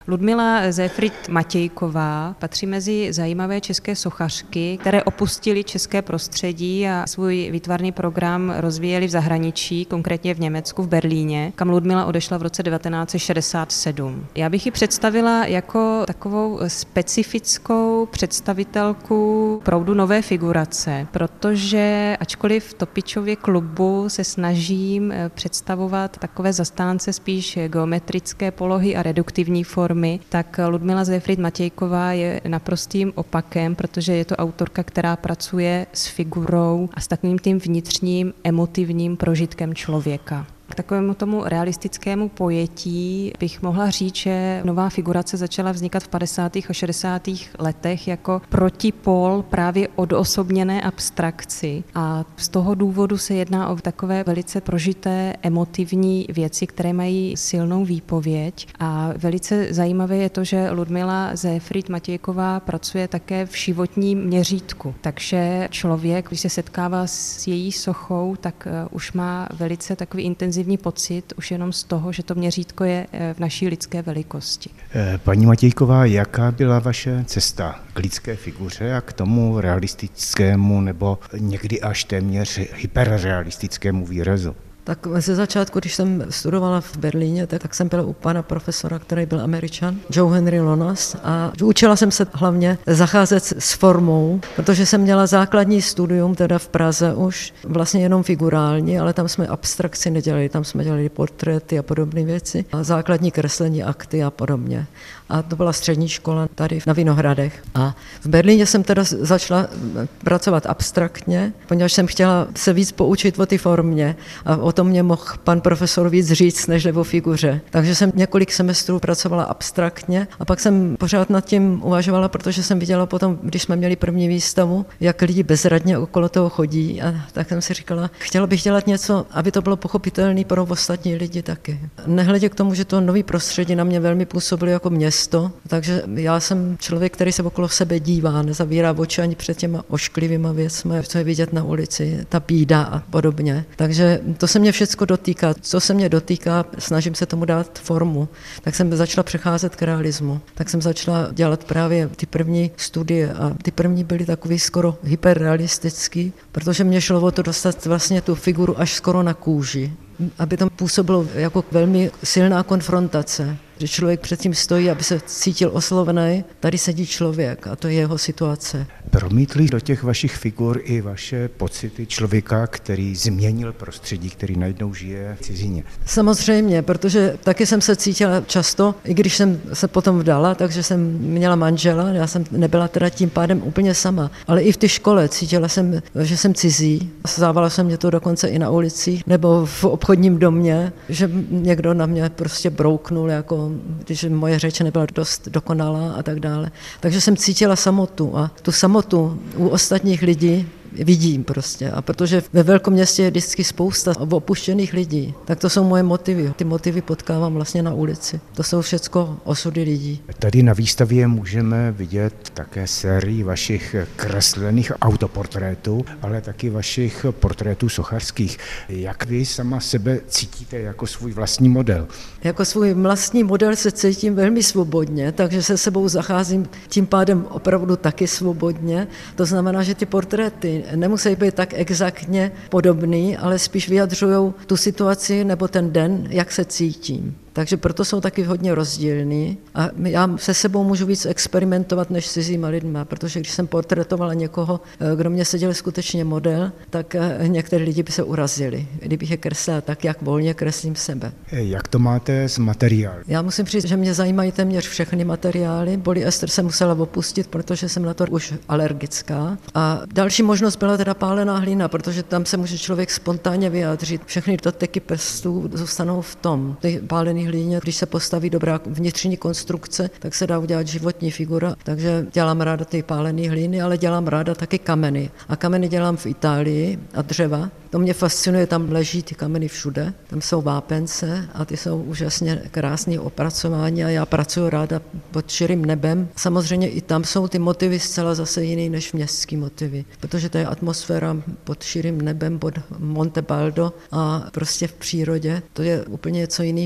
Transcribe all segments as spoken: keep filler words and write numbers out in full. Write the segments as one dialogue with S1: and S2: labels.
S1: Ludmila Zéfried Matějková patří mezi zajímavé české sochařky, které opustily české prostředí a svůj výtvarný program rozvíjely v zahraničí, konkrétně v Německu, v Berlíně, kam Ludmila odešla v roce devatenáct set šedesát sedm. Já bych ji představila jako takovou specifickou představitelku proudu nové figurace, protože ačkoliv v Topičově klubu se snažím představovat takové zastánce spíš geometrické polohy a reduktivní formy, tak Ludmila Zéfried Matějková je naprostým opakem, protože je to autorka, která pracuje s figurou a s takovým tím vnitřním emotivním prožitkem člověka. K takovému tomu realistickému pojetí bych mohla říct, že nová figurace začala vznikat v padesátých a šedesátých letech jako protipól právě odosobněné abstrakci. A z toho důvodu se jedná o takové velice prožité emotivní věci, které mají silnou výpověď. A velice zajímavé je to, že Ludmila Zéfried Matějková pracuje také v životním měřítku. Takže člověk, když se setkává s její sochou, tak už má velice takový intenzivní pocit už jenom z toho, že to měřítko je v naší lidské velikosti.
S2: Paní Matějková, jaká byla vaše cesta k lidské figuře a k tomu realistickému nebo někdy až téměř hyperrealistickému výrazu?
S3: Tak ze začátku, když jsem studovala v Berlíně, tak, tak jsem byla u pana profesora, který byl Američan, Joe Henry Lonas, a učila jsem se hlavně zacházet s formou, protože jsem měla základní studium teda v Praze už, vlastně jenom figurální, ale tam jsme abstrakci nedělali, tam jsme dělali portréty a podobné věci, a základní kreslení, akty a podobně. A to byla střední škola tady na Vinohradech. A v Berlíně jsem teda začala pracovat abstraktně, poněvadž jsem chtěla se víc poučit o té formě a o tom mě mohl pan profesor víc říct, než o figuře. Takže jsem několik semestrů pracovala abstraktně a pak jsem pořád nad tím uvažovala, protože jsem viděla potom, když jsme měli první výstavu, jak lidi bezradně okolo toho chodí, a tak jsem si říkala, chtěla bych dělat něco, aby to bylo pochopitelné pro ostatní lidi taky. Nehledě k tomu, že to nový prostředí na mě velmi působilo jako město, takže já jsem člověk, který se okolo sebe dívá, nezavírá oči ani před těma ošklivýma věcmi, co je vidět na ulici, ta bída a podobně. Takže to se mě všecko dotýká. Co se mě dotýká, snažím se tomu dát formu. Tak jsem začala přecházet k realismu. Tak jsem začala dělat právě ty první studie a ty první byly takový skoro hyperrealistický, protože mě šlo o to dostat vlastně tu figuru až skoro na kůži, aby to působilo jako velmi silná konfrontace. Že člověk předtím stojí, aby se cítil oslovený, tady sedí člověk a to je jeho situace.
S2: Promítli do těch vašich figur i vaše pocity člověka, který změnil prostředí, který najednou žije v cizině?
S3: Samozřejmě, protože taky jsem se cítila často, i když jsem se potom vdala, takže jsem měla manžela, já jsem nebyla teda tím pádem úplně sama, ale i v té škole cítila jsem, že jsem cizí. Stávala se mě to dokonce i na ulicích nebo v obchodním domě, že někdo na mě prostě brouknul, jako když moje řeč nebyla dost dokonalá a tak dále. Takže jsem cítila samotu a tu samotu u ostatních lidí vidím prostě. A protože ve velkém městě je vždycky spousta opuštěných lidí, tak to jsou moje motivy. Ty motivy potkávám vlastně na ulici. To jsou všecko osudy lidí.
S2: Tady na výstavě můžeme vidět také sérii vašich kreslených autoportrétů, ale taky vašich portrétů sochařských. Jak vy sama sebe cítíte jako svůj vlastní model?
S3: Jako svůj vlastní model se cítím velmi svobodně, takže se sebou zacházím tím pádem opravdu taky svobodně. To znamená, že ty portréty nemusí být tak exaktně podobný, ale spíš vyjadřují tu situaci nebo ten den, jak se cítím. Takže proto jsou taky hodně rozdílný a já se sebou můžu víc experimentovat než s cizíma lidma, protože když jsem portrétovala někoho, kdo mě seděl skutečně model, tak některé lidi by se urazili, kdybych je kreslila tak, jak volně kreslím sebe.
S2: Jak to máte s materiály?
S3: Já musím říct, že mě zajímají téměř všechny materiály. Polyester jsem musela opustit, protože jsem na to už alergická. A další možnost byla teda pálená hlína, protože tam se může člověk spontánně vyjádřit. Všechny doteky prstů zůstanou v tom. Ty pálený hlíně, když se postaví dobrá vnitřní konstrukce, tak se dá udělat životní figura. Takže dělám ráda ty pálené hlíny, ale dělám ráda taky kameny. A kameny dělám v Itálii a dřeva. To mě fascinuje, tam leží ty kameny všude. Tam jsou vápence a ty jsou úžasně krásné opracování a já pracuji ráda pod širým nebem. Samozřejmě i tam jsou ty motivy zcela zase jiný než městský motivy, protože to je atmosféra pod širým nebem, pod Monte Baldo a prostě v přírodě. To je úplně něco jiného. Člověk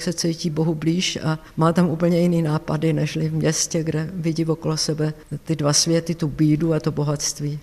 S3: se cítí Bohu blíž a má tam úplně jiný nápady, nežli v městě, kde vidí okolo sebe ty dva světy, tu bídu a to bohatství.